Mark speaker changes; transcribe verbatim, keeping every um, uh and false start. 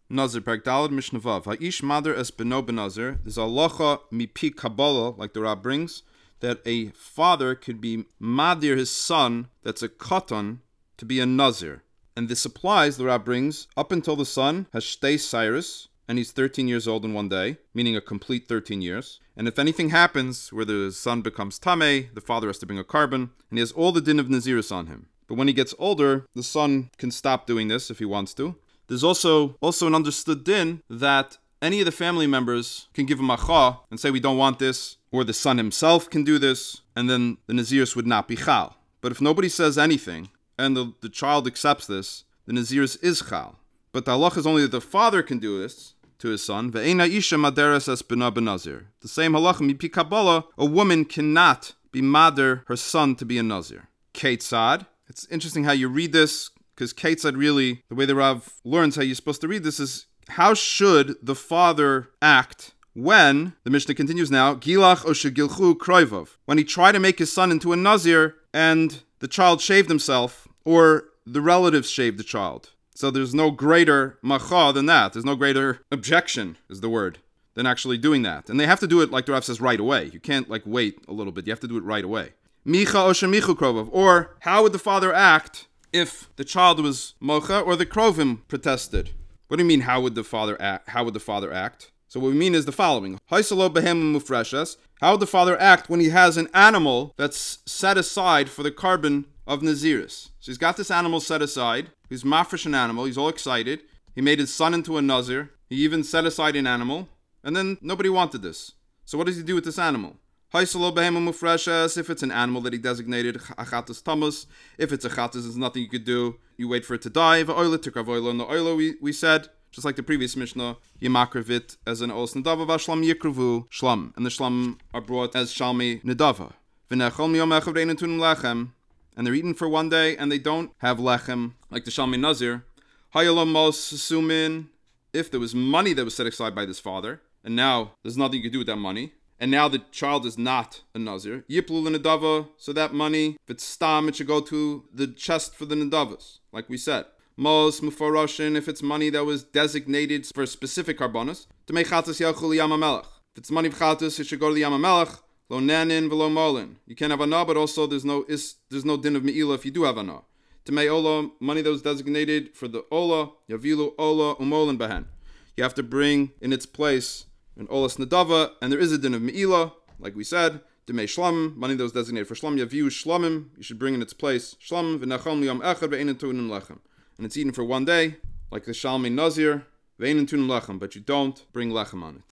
Speaker 1: Nazir, Perek Daled, Mishnah Vav. Ha'ish mader es beno benazir. There's a halacha mipi Kabbalah, like the Rab brings, that a father could be madir his son that's a katan to be a nazir. And this applies, the Rab brings, up until the son has shtei cyrus, and he's thirteen years old in one day, meaning a complete thirteen years. And if anything happens where the son becomes tameh, the father has to bring a carbon, and he has all the din of Nazirus on him. But when he gets older, the son can stop doing this if he wants to. There's also, also an understood din that any of the family members can give a macha and say we don't want this, or the son himself can do this, and then the Nazirus would not be chal. But if nobody says anything, and the, the child accepts this, the Nazirus is chal. But the halach is only that the father can do this to his son. Ve'ena isha maderes es bena benazir. The same halach mipi Kabbalah, a woman cannot be mader her son to be a nazir. Ketzad. It's interesting how you read this, because Ketzad really, the way the Rav learns how you're supposed to read this is, how should the father act when, the Mishnah continues now, Gilach o shegilchu kroivov, when he tried to make his son into a nazir and the child shaved himself, or the relatives shaved the child. So there's no greater macha than that. There's no greater objection, is the word, than actually doing that. And they have to do it, like the Rav says, right away. You can't like wait a little bit. You have to do it right away. Micha o shemichu krovov, or how would the father act if the child was mocha or the krovim protested? What do you mean, how would the father act? How would the father act? So what we mean is the following. Haisalo behem mufreshes. How would the father act when he has an animal that's set aside for the carbon of Nazirus? So he's got this animal set aside. He's mafresh an animal. He's all excited. He made his son into a Nazir. He even set aside an animal. And then nobody wanted this. So what does he do with this animal? Haisalo behem mufreshes. If it's an animal that he designated, achatas tamus. If it's a chatas, there's nothing you could do. You wait for it to die. V'oila tikrav oila. And the oila we, we said, just like the previous Mishnah, Yimakrivit as an Ols Nedava, Vashlam Yikruvu Shlam. And the Shlam are brought as Shalmi Nedava. V'nechol miyom echav re'in tunim lechem. And they're eaten for one day, and they don't have lechem, like the Shalmi Nazir. Hayalom mos sumin. If there was money that was set aside by this father, and now there's nothing you could do with that money, and now the child is not a Nazir, Yiplu l'Nedava, so that money, if it's stam, it should go to the chest for the Nedavas, like we said. Mos mufaroshin, if it's money that was designated for specific karbonos, to make chatas yachul Yam HaMelech. If it's money of chatas, it should go to the Yam HaMelech. Lo nanin v'lo molin. You can't have anah, but also there's no is there's no din of meila if you do have anah. To make ola, money that was designated for the ola, yavilu ola umolin bahen. You have to bring in its place an olas nedava, and there is a din of meila, like we said. To make shlam, money that was designated for shlam, yaviu shlamim. You should bring in its place shlam v'nachom liyom echad ve'ein tunim lechem. And it's eaten for one day, like the Shalmi Nazir, ve'ein tunim lechem, but you don't bring lechem on it.